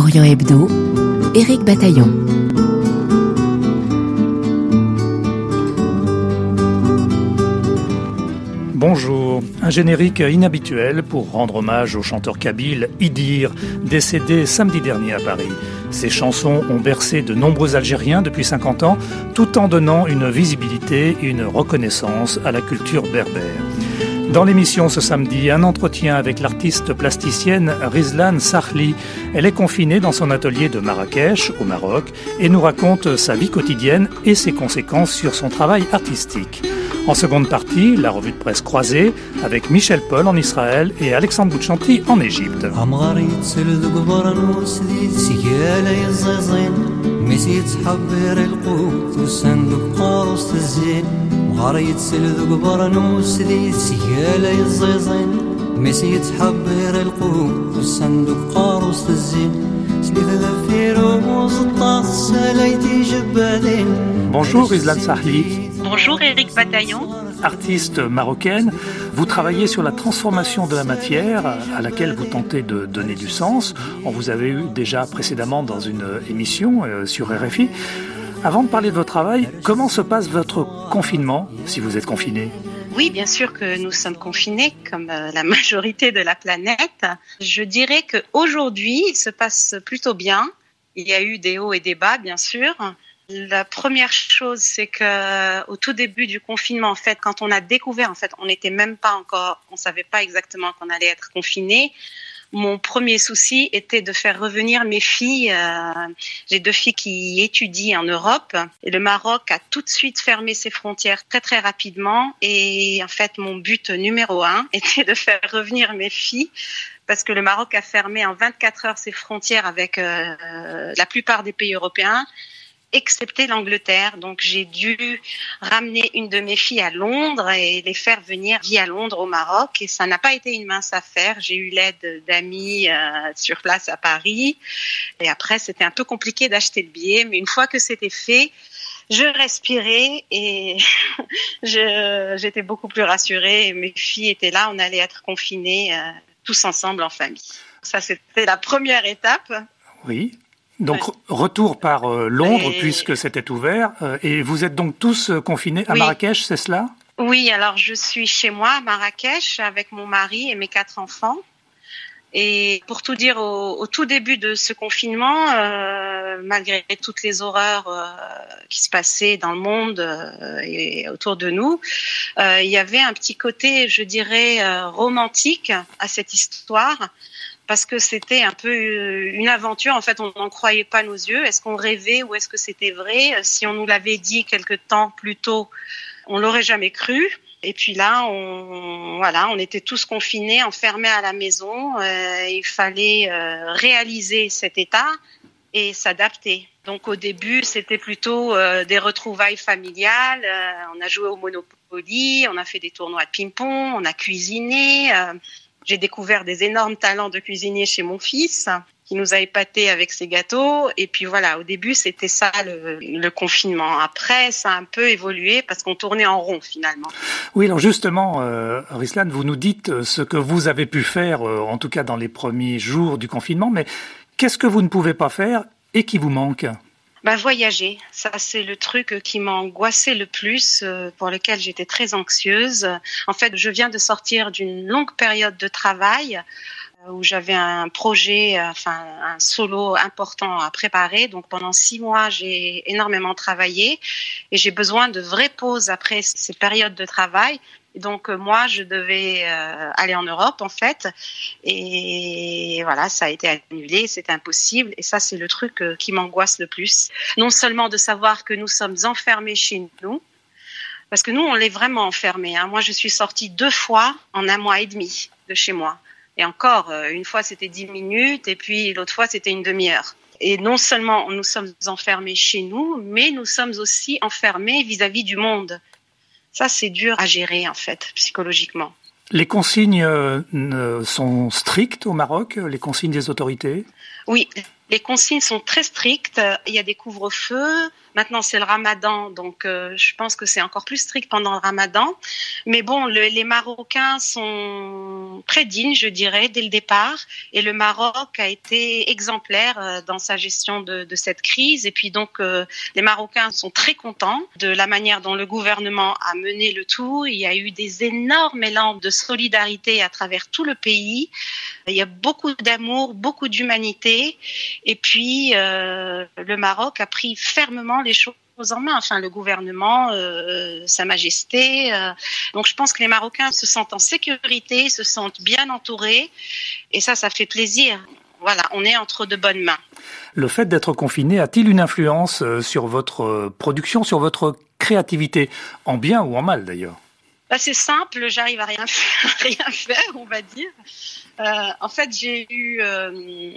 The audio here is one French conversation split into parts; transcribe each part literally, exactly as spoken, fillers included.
Orient Hebdo, Éric Bataillon. Bonjour, un générique inhabituel pour rendre hommage au chanteur kabyle Idir, décédé samedi dernier à Paris. Ses chansons ont bercé de nombreux Algériens depuis cinquante ans, tout en donnant une visibilité et une reconnaissance à la culture berbère. Dans l'émission ce samedi, un entretien avec l'artiste plasticienne Rizlan Sahli. Elle est confinée dans son atelier de Marrakech, au Maroc, et nous raconte sa vie quotidienne et ses conséquences sur son travail artistique. En seconde partie, la revue de presse croisée avec Michel Paul en Israël et Alexandre Bouchanti en Égypte. غاريت سلذ قبرنوس ذي سيالة الزيزين مسيت حبير القوت والصندوق قاروس الزين سليت ذفير ومزطاس ساليتي جبالين. Bonjour Rizlan Sahli. Bonjour Éric Bataillon. Artiste marocaine, vous travaillez sur la transformation de la matière à laquelle vous tentez de donner du sens. On vous avait eu déjà précédemment dans une émission euh, sur R F I. Avant de parler de votre travail, comment se passe votre confinement, si vous êtes confiné ? Oui, bien sûr que nous sommes confinés, comme la majorité de la planète. Je dirais qu'aujourd'hui, il se passe plutôt bien. Il y a eu des hauts et des bas, bien sûr. La première chose, c'est que au tout début du confinement, en fait, quand on a découvert, en fait, on n'était même pas encore, on savait pas exactement qu'on allait être confinés. Mon premier souci était de faire revenir mes filles. Euh, j'ai deux filles qui étudient en Europe et le Maroc a tout de suite fermé ses frontières très très rapidement. Et en fait, mon but numéro un était de faire revenir mes filles parce que le Maroc a fermé en vingt-quatre heures ses frontières avec euh, la plupart des pays européens, excepté l'Angleterre. Donc, j'ai dû ramener une de mes filles à Londres et les faire venir via Londres au Maroc. Et ça n'a pas été une mince affaire. J'ai eu l'aide d'amis euh, sur place à Paris. Et après, c'était un peu compliqué d'acheter le billet. Mais une fois que c'était fait, je respirais et je, j'étais beaucoup plus rassurée. Et mes filles étaient là. On allait être confinés euh, tous ensemble en famille. Ça, c'était la première étape. Oui. Donc, ouais. Retour par euh, Londres, et... puisque c'était ouvert. Euh, et vous êtes donc tous euh, confinés à oui. Marrakech, c'est cela ? Oui, alors je suis chez moi à Marrakech avec mon mari et mes quatre enfants. Et pour tout dire, au, au tout début de ce confinement, euh, malgré toutes les horreurs euh, qui se passaient dans le monde euh, et autour de nous, euh, il y avait un petit côté, je dirais, euh, romantique à cette histoire. Parce que c'était un peu une aventure. En fait, on n'en croyait pas nos yeux. Est-ce qu'on rêvait ou est-ce que c'était vrai ? Si on nous l'avait dit quelque temps plus tôt, on l'aurait jamais cru. Et puis là, on, voilà, on était tous confinés, enfermés à la maison. Euh, il fallait euh, réaliser cet état et s'adapter. Donc au début, c'était plutôt euh, des retrouvailles familiales. Euh, on a joué au Monopoly, on a fait des tournois de ping-pong, on a cuisiné. Euh, J'ai découvert des énormes talents de cuisinier chez mon fils, qui nous a épatés avec ses gâteaux. Et puis voilà, au début, c'était ça le, le confinement. Après, ça a un peu évolué parce qu'on tournait en rond finalement. Oui, alors justement, euh, Rizlan, vous nous dites ce que vous avez pu faire, euh, en tout cas dans les premiers jours du confinement. Mais qu'est-ce que vous ne pouvez pas faire et qui vous manque ? Bah, voyager, ça c'est le truc qui m'a angoissée le plus, euh, pour lequel j'étais très anxieuse. En fait, je viens de sortir d'une longue période de travail euh, où j'avais un projet, euh, enfin un solo important à préparer. Donc pendant six mois, j'ai énormément travaillé et j'ai besoin de vraies pauses après ces périodes de travail. Et donc euh, moi, je devais euh, aller en Europe en fait, et voilà, ça a été annulé, c'est impossible. Et ça, c'est le truc euh, qui m'angoisse le plus. Non seulement de savoir que nous sommes enfermés chez nous, parce que nous, on l'est vraiment enfermés. Hein. Moi, je suis sortie deux fois en un mois et demi de chez moi. Et encore, euh, une fois c'était dix minutes, et puis l'autre fois c'était une demi-heure. Et non seulement nous sommes enfermés chez nous, mais nous sommes aussi enfermés vis-à-vis du monde. Ça, c'est dur à gérer, en fait, psychologiquement. Les consignes euh, sont strictes au Maroc, les consignes des autorités ? Oui, les consignes sont très strictes. Il y a des couvre-feux. Maintenant, c'est le Ramadan, donc euh, je pense que c'est encore plus strict pendant le Ramadan. Mais bon, le, les Marocains sont très dignes, je dirais, dès le départ. Et le Maroc a été exemplaire euh, dans sa gestion de, de cette crise. Et puis donc, euh, les Marocains sont très contents de la manière dont le gouvernement a mené le tout. Il y a eu des énormes élans de solidarité à travers tout le pays. Il y a beaucoup d'amour, beaucoup d'humanité. Et puis, euh, le Maroc a pris fermement les choses en main, enfin le gouvernement, euh, Sa Majesté. Euh. Donc je pense que les Marocains se sentent en sécurité, se sentent bien entourés, et ça, ça fait plaisir. Voilà, on est entre de bonnes mains. Le fait d'être confiné a-t-il une influence sur votre production, sur votre créativité, en bien ou en mal d'ailleurs? Bah, c'est simple, j'arrive à rien faire, rien faire, on va dire. Euh, en fait, j'ai eu, euh,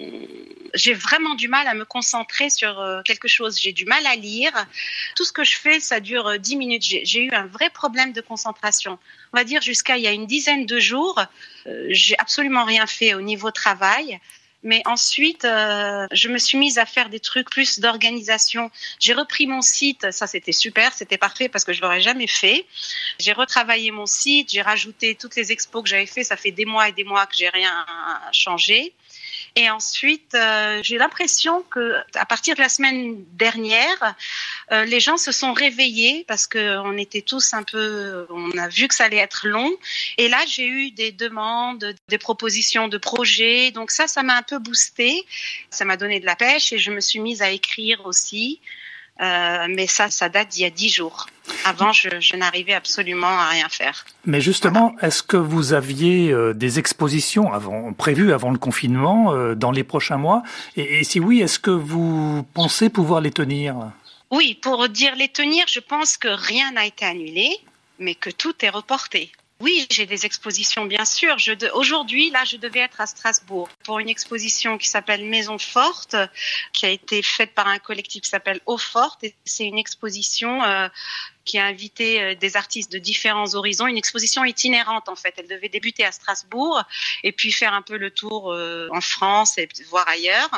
j'ai vraiment du mal à me concentrer sur euh, quelque chose. J'ai du mal à lire. Tout ce que je fais, ça dure euh, dix minutes. J'ai, j'ai eu un vrai problème de concentration. On va dire jusqu'à il y a une dizaine de jours, euh, j'ai absolument rien fait au niveau travail. Mais ensuite, euh, je me suis mise à faire des trucs plus d'organisation. J'ai repris mon site, ça c'était super, c'était parfait parce que je l'aurais jamais fait. J'ai retravaillé mon site, j'ai rajouté toutes les expos que j'avais fait. Ça fait des mois et des mois que j'ai rien changé. Et ensuite, euh, j'ai l'impression que à partir de la semaine dernière, euh, les gens se sont réveillés parce que on était tous un peu, on a vu que ça allait être long. Et là, j'ai eu des demandes, des propositions de projets. Donc ça, ça m'a un peu boosté. Ça m'a donné de la pêche et je me suis mise à écrire aussi. Euh, mais ça, ça date d'il y a dix jours. Avant, je, je n'arrivais absolument à rien faire. Mais justement, voilà. Est-ce que vous aviez euh, des expositions avant, prévues avant le confinement euh, dans les prochains mois? Et, et si oui, est-ce que vous pensez pouvoir les tenir? Oui, pour dire les tenir, je pense que rien n'a été annulé, mais que tout est reporté. Oui, j'ai des expositions, bien sûr. Je de... Aujourd'hui, là, je devais être à Strasbourg pour une exposition qui s'appelle Maison Forte, qui a été faite par un collectif qui s'appelle Eau Forte. Et c'est une exposition euh, qui a invité euh, des artistes de différents horizons. Une exposition itinérante, en fait. Elle devait débuter à Strasbourg et puis faire un peu le tour euh, en France et voir ailleurs.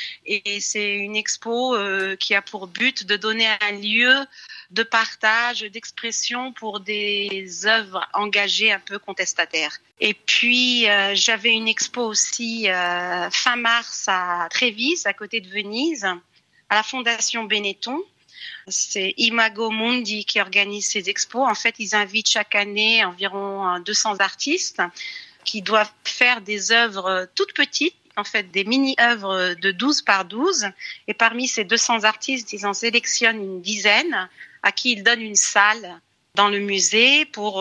Et c'est une expo euh, qui a pour but de donner un lieu de partage, d'expression pour des œuvres engagées un peu contestataires. Et puis, euh, j'avais une expo aussi euh, fin mars à Trévise, à côté de Venise, à la Fondation Benetton. C'est Imago Mundi qui organise ces expos. En fait, ils invitent chaque année environ deux cents artistes qui doivent faire des œuvres toutes petites, en fait des mini-œuvres de douze par douze. Et parmi ces deux cents artistes, ils en sélectionnent une dizaine à qui ils donnent une salle dans le musée pour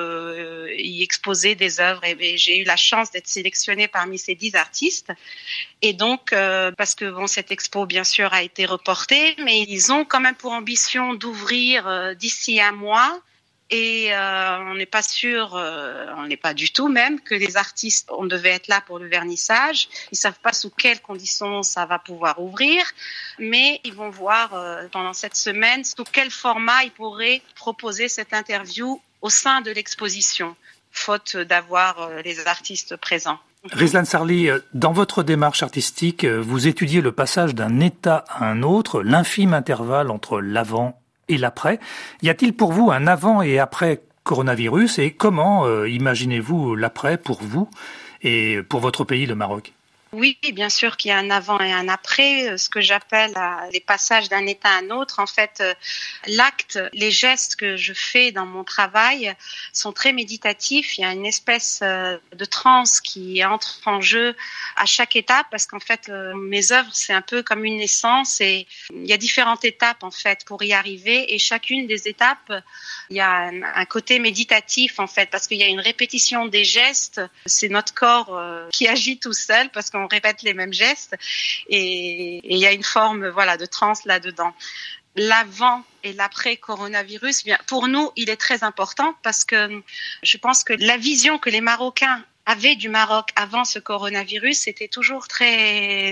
euh, y exposer des œuvres. Et, et j'ai eu la chance d'être sélectionnée parmi ces dix artistes. Et donc, euh, parce que bon, cette expo, bien sûr, a été reportée, mais ils ont quand même pour ambition d'ouvrir euh, d'ici un mois. Et euh, on n'est pas sûr, euh, on n'est pas du tout même, que les artistes, on devait être là pour le vernissage. Ils savent pas sous quelles conditions ça va pouvoir ouvrir, mais ils vont voir euh, pendant cette semaine sous quel format ils pourraient proposer cette interview au sein de l'exposition, faute d'avoir euh, les artistes présents. Rizlan Sarli, dans votre démarche artistique, vous étudiez le passage d'un état à un autre, l'infime intervalle entre l'avant et l'après. Y a-t-il pour vous un avant et après coronavirus et comment euh, imaginez-vous l'après pour vous et pour votre pays, le Maroc? Oui, bien sûr qu'il y a un avant et un après, ce que j'appelle euh, les passages d'un état à un autre. En fait, euh, l'acte, les gestes que je fais dans mon travail sont très méditatifs. Il y a une espèce euh, de transe qui entre en jeu à chaque étape parce qu'en fait, euh, mes œuvres, c'est un peu comme une naissance et il y a différentes étapes en fait pour y arriver et chacune des étapes, il y a un, un côté méditatif en fait parce qu'il y a une répétition des gestes. C'est notre corps euh, qui agit tout seul parce qu'on répète les mêmes gestes et il y a une forme voilà de transe là-dedans. L'avant et l'après coronavirus, bien pour nous, il est très important parce que je pense que la vision que les Marocains avaient du Maroc avant ce coronavirus, c'était toujours très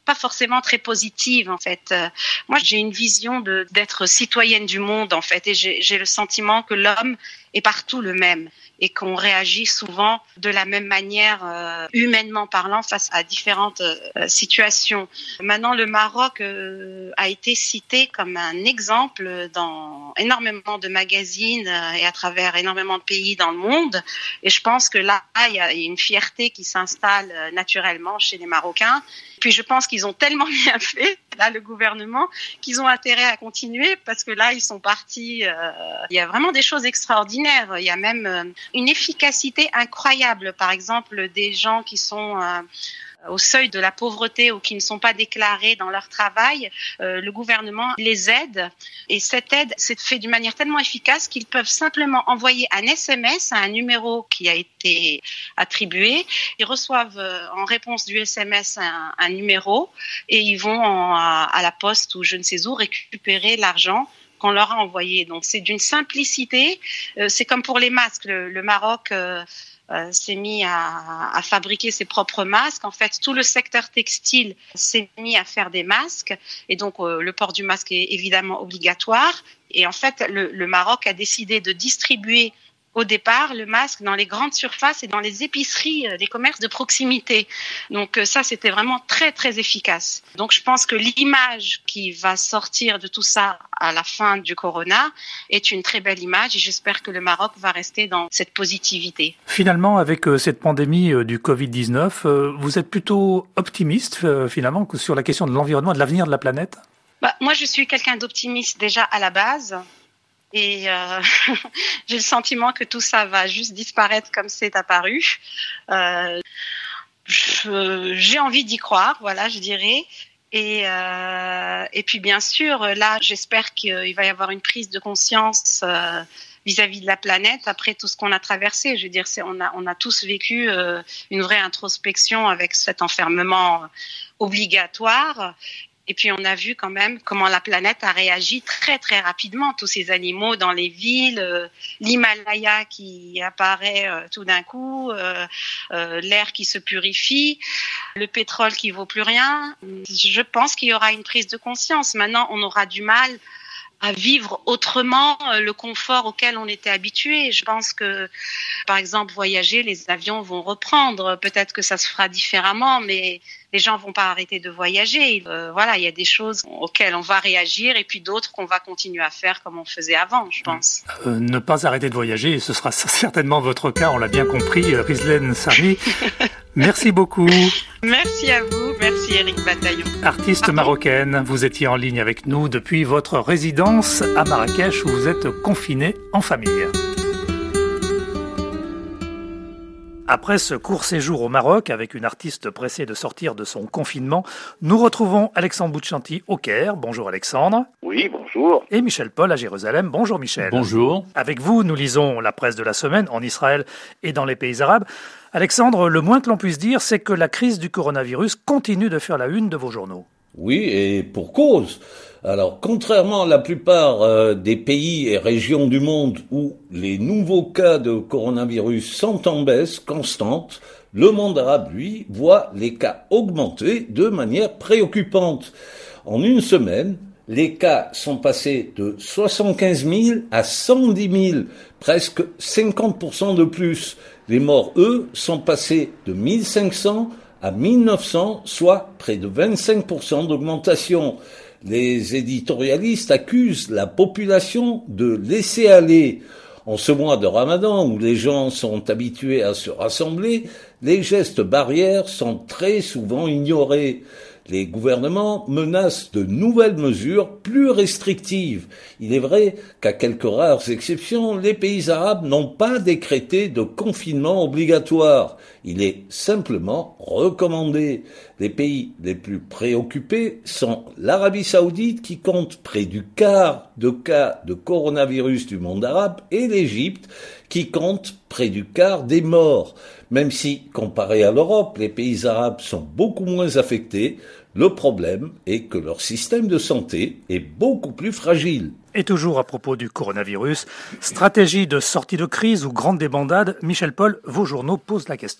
pas forcément très positive en fait. Euh, moi, j'ai une vision de d'être citoyenne du monde en fait, et j'ai, j'ai le sentiment que l'homme est partout le même et qu'on réagit souvent de la même manière, euh, humainement parlant, face à différentes euh, situations. Maintenant, le Maroc euh, a été cité comme un exemple dans énormément de magazines euh, et à travers énormément de pays dans le monde. Et je pense que là, il y a une fierté qui s'installe euh, naturellement chez les Marocains. Puis je pense qu'ils ont tellement bien fait, là, le gouvernement, qu'ils ont intérêt à continuer parce que là, ils sont partis. Euh, il y a vraiment des choses extraordinaires. Il y a même euh, une efficacité incroyable. Par exemple, des gens qui sont euh, au seuil de la pauvreté ou qui ne sont pas déclarés dans leur travail, euh, le gouvernement les aide. Et cette aide s'est faite d'une manière tellement efficace qu'ils peuvent simplement envoyer un S M S à un numéro qui a été attribué. Ils reçoivent euh, en réponse du S M S un, un numéro et ils vont en, à, à la poste ou je ne sais où récupérer l'argent qu'on leur a envoyé. Donc c'est d'une simplicité. Euh, c'est comme pour les masques. Le, le Maroc euh, Euh, s'est mis à, à fabriquer ses propres masques. En fait, tout le secteur textile s'est mis à faire des masques. Et donc, euh, le port du masque est évidemment obligatoire. Et en fait, le, le Maroc a décidé de distribuer au départ le masque dans les grandes surfaces et dans les épiceries, les commerces de proximité. Donc ça, c'était vraiment très, très efficace. Donc je pense que l'image qui va sortir de tout ça à la fin du corona est une très belle image et j'espère que le Maroc va rester dans cette positivité. Finalement, avec cette pandémie du covid dix-neuf, vous êtes plutôt optimiste finalement sur la question de l'environnement et de l'avenir de la planète ? Bah, moi, je suis quelqu'un d'optimiste déjà à la base. Et euh, j'ai le sentiment que tout ça va juste disparaître comme c'est apparu. Euh, je, j'ai envie d'y croire, voilà, je dirais. Et, euh, et puis bien sûr, là, j'espère qu'il va y avoir une prise de conscience euh, vis-à-vis de la planète après tout ce qu'on a traversé. Je veux dire, c'est, on a, on a tous vécu euh, une vraie introspection avec cet enfermement obligatoire. Et puis on a vu quand même comment la planète a réagi très très rapidement. Tous ces animaux dans les villes, euh, l'Himalaya qui apparaît euh, tout d'un coup, euh, euh, l'air qui se purifie, le pétrole qui vaut plus rien. Je pense qu'il y aura une prise de conscience. Maintenant, on aura du mal à vivre autrement le confort auquel on était habitué. Je pense que, par exemple, voyager, les avions vont reprendre. Peut-être que ça se fera différemment, mais les gens vont pas arrêter de voyager. Euh, voilà, il y a des choses auxquelles on va réagir et puis d'autres qu'on va continuer à faire comme on faisait avant, je pense. Euh, ne pas arrêter de voyager, ce sera certainement votre cas, on l'a bien compris, Rizlen Sarmi. Merci beaucoup. Merci à vous, merci Éric Bataillon. Artiste Pardon. marocaine, vous étiez en ligne avec nous depuis votre résidence à Marrakech où vous êtes confinée en famille. Après ce court séjour au Maroc, avec une artiste pressée de sortir de son confinement, nous retrouvons Alexandre Boutchanti au Caire. Bonjour Alexandre. Oui, bonjour. Et Michel Paul à Jérusalem. Bonjour Michel. Bonjour. Avec vous, nous lisons la presse de la semaine en Israël et dans les pays arabes. Alexandre, le moins que l'on puisse dire, c'est que la crise du coronavirus continue de faire la une de vos journaux. Oui, et pour cause. Alors, contrairement à la plupart euh, des pays et régions du monde où les nouveaux cas de coronavirus sont en baisse constante, le monde arabe, lui, voit les cas augmenter de manière préoccupante. En une semaine, les cas sont passés de soixante-quinze mille à cent dix mille, presque cinquante pour cent de plus. Les morts, eux, sont passés de mille cinq cents à mille neuf cents, soit près de vingt-cinq pour cent d'augmentation. Les éditorialistes accusent la population de laisser aller. En ce mois de Ramadan, où les gens sont habitués à se rassembler, les gestes barrières sont très souvent ignorés. Les gouvernements menacent de nouvelles mesures plus restrictives. Il est vrai qu'à quelques rares exceptions, les pays arabes n'ont pas décrété de confinement obligatoire. Il est simplement recommandé. Les pays les plus préoccupés sont l'Arabie saoudite qui compte près du quart de cas de coronavirus du monde arabe et l'Égypte qui compte près du quart des morts. Même si, comparé à l'Europe, les pays arabes sont beaucoup moins affectés, le problème est que leur système de santé est beaucoup plus fragile. Et toujours à propos du coronavirus, stratégie de sortie de crise ou grande débandade, Michel Paul, vos journaux posent la question.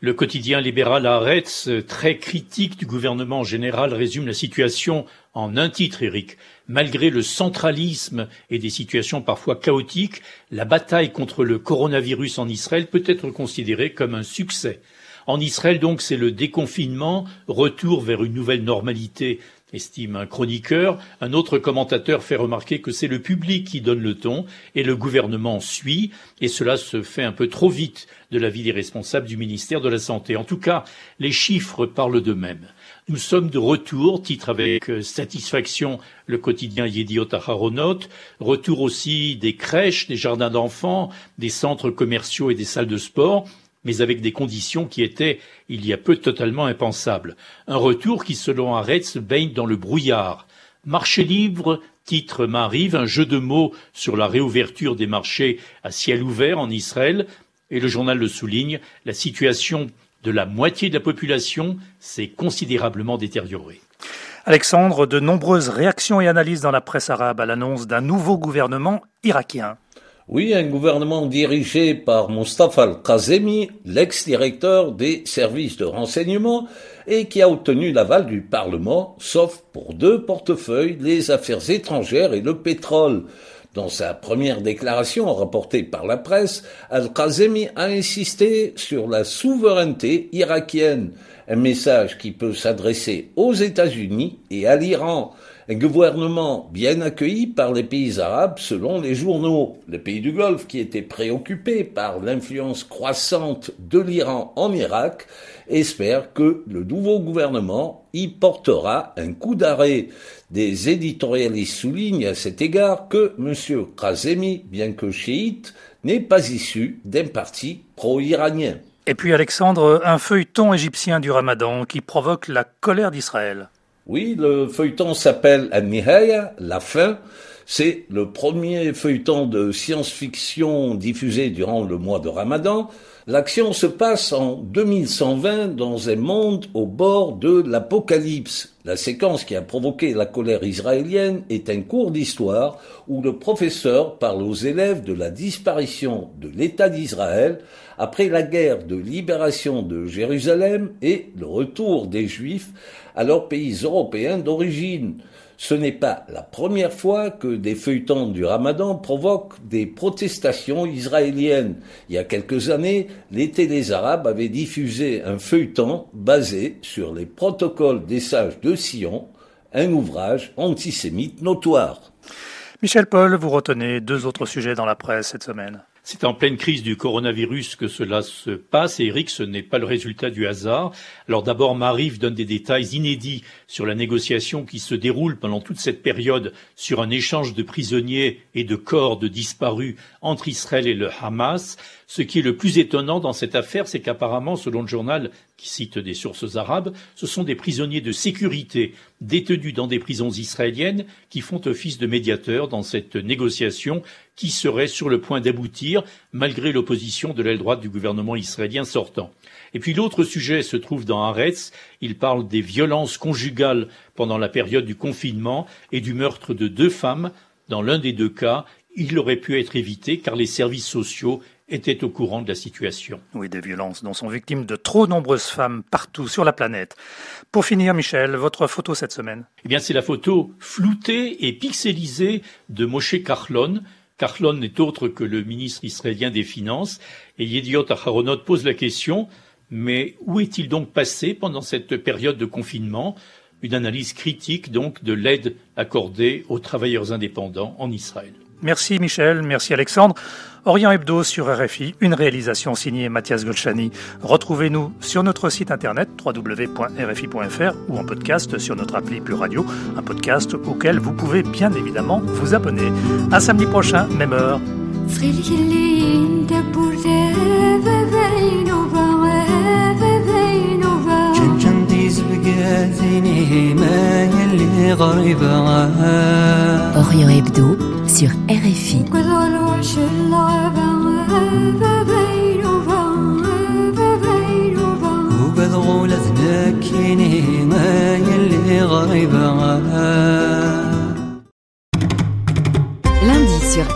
Le quotidien libéral Haaretz, très critique du gouvernement général, résume la situation en un titre, Eric. Malgré le centralisme et des situations parfois chaotiques, la bataille contre le coronavirus en Israël peut être considérée comme un succès. En Israël, donc, c'est le déconfinement, retour vers une nouvelle normalité, estime un chroniqueur. Un autre commentateur fait remarquer que c'est le public qui donne le ton et le gouvernement suit, et cela se fait un peu trop vite de l'avis des responsables du ministère de la Santé. En tout cas, les chiffres parlent d'eux-mêmes. Nous sommes de retour, titre avec satisfaction le quotidien Yediot Aharonot, retour aussi des crèches, des jardins d'enfants, des centres commerciaux et des salles de sport, mais avec des conditions qui étaient, il y a peu, totalement impensables. Un retour qui, selon Haaretz, baigne dans le brouillard. Marché libre, titre Maariv, un jeu de mots sur la réouverture des marchés à ciel ouvert en Israël, et le journal le souligne, la situation de la moitié de la population s'est considérablement détériorée. Alexandre, de nombreuses réactions et analyses dans la presse arabe à l'annonce d'un nouveau gouvernement irakien. Oui, un gouvernement dirigé par Mustafa al-Kazemi, l'ex-directeur des services de renseignement, et qui a obtenu l'aval du Parlement, sauf pour deux portefeuilles, les affaires étrangères et le pétrole. Dans sa première déclaration rapportée par la presse, al-Kazemi a insisté sur la souveraineté irakienne, un message qui peut s'adresser aux États-Unis et à l'Iran. Un gouvernement bien accueilli par les pays arabes selon les journaux. Les pays du Golfe, qui étaient préoccupés par l'influence croissante de l'Iran en Irak, espèrent que le nouveau gouvernement y portera un coup d'arrêt. Des éditorialistes soulignent à cet égard que M. Kazemi, bien que chiite, n'est pas issu d'un parti pro-iranien. Et puis Alexandre, un feuilleton égyptien du Ramadan qui provoque la colère d'Israël. Oui, le feuilleton s'appelle An-Nihaya, la fin. C'est le premier feuilleton de science-fiction diffusé durant le mois de Ramadan. L'action se passe en deux mille cent vingt dans un monde au bord de l'apocalypse. La séquence qui a provoqué la colère israélienne est un cours d'histoire où le professeur parle aux élèves de la disparition de l'État d'Israël après la guerre de libération de Jérusalem et le retour des Juifs à leurs pays européens d'origine. Ce n'est pas la première fois que des feuilletons du Ramadan provoquent des protestations israéliennes. Il y a quelques années, les télés arabes avaient diffusé un feuilleton basé sur les protocoles des sages de Sion, un ouvrage antisémite notoire. Michel Paul, vous retenez deux autres sujets dans la presse cette semaine. C'est en pleine crise du coronavirus que cela se passe et Eric, ce n'est pas le résultat du hasard. Alors d'abord, Maariv donne des détails inédits sur la négociation qui se déroule pendant toute cette période sur un échange de prisonniers et de corps de disparus entre Israël et le Hamas. Ce qui est le plus étonnant dans cette affaire, c'est qu'apparemment, selon le journal qui cite des sources arabes, ce sont des prisonniers de sécurité détenus dans des prisons israéliennes qui font office de médiateurs dans cette négociation qui serait sur le point d'aboutir malgré l'opposition de l'aile droite du gouvernement israélien sortant. Et puis l'autre sujet se trouve dans Haaretz. Il parle des violences conjugales pendant la période du confinement et du meurtre de deux femmes. Dans l'un des deux cas, il aurait pu être évité car les services sociaux étaient au courant de la situation. Oui, des violences dont sont victimes de trop nombreuses femmes partout sur la planète. Pour finir, Michel, votre photo cette semaine? Eh bien, c'est la photo floutée et pixelisée de Moshe Kahlon. Kahlon n'est autre que le ministre israélien des Finances. Et Yediot Aharonot pose la question, mais où est-il donc passé pendant cette période de confinement? Une analyse critique donc de l'aide accordée aux travailleurs indépendants en Israël. Merci Michel, merci Alexandre. Orient Hebdo sur R F I, une réalisation signée Mathias Golchani. Retrouvez-nous sur notre site internet w w w point r f i point f r ou en podcast sur notre appli Pure Radio, un podcast auquel vous pouvez bien évidemment vous abonner. À samedi prochain, même heure. Orient Hebdo sur R F I.